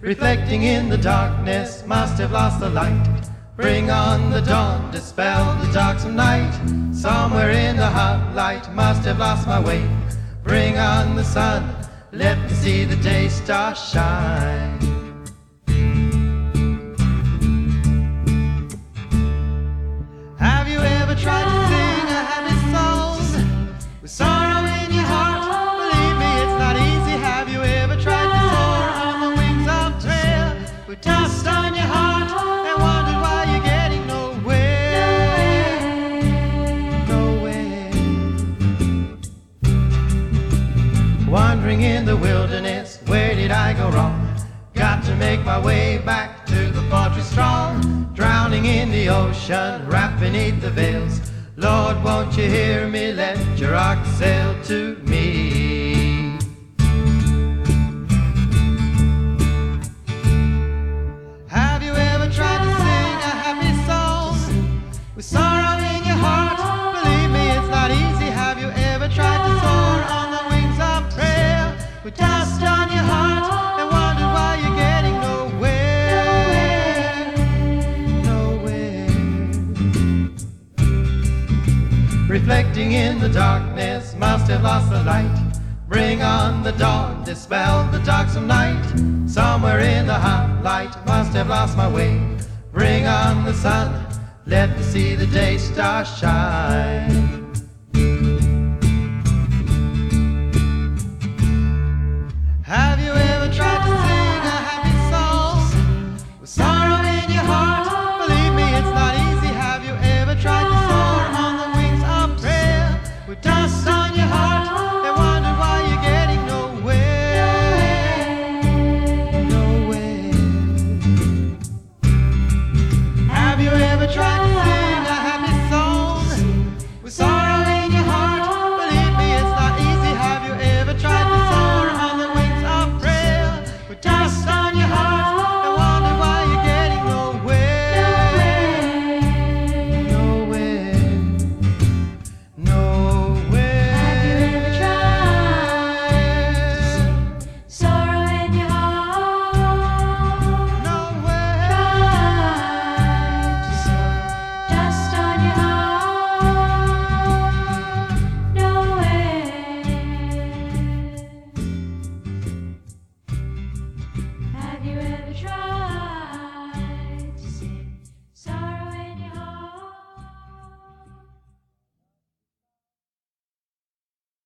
reflecting in the darkness, must have lost the light. Bring on the dawn, dispel the darksome night. Somewhere in the hot light, must have lost my way. Bring on the sun, let me see the day star shine. Have you ever tried to sing a happy song with sorrow in your heart? Believe me, it's not easy. Have you ever tried to soar on the wings of prayer with dust on your heart and wondered why you're getting nowhere? Nowhere. Wandering in the wilderness, where did I go wrong? Got to make my way back to the fortress strong. Drowning in the ocean, wrapped beneath the veils. Lord, won't you hear me? Let your ark sail to me. Have you ever tried to sing a happy song with sorrow in your heart? Believe me, it's not easy. Have you ever tried to soar on the wings of prayer with dust on your heart and wondered why you're getting nowhere? Nowhere. Reflecting in the darkness, must have lost the light. Bring on the dawn, dispel the darksome night. Somewhere in the hot light, must have lost my way. Bring on the sun, let me see the day star shine.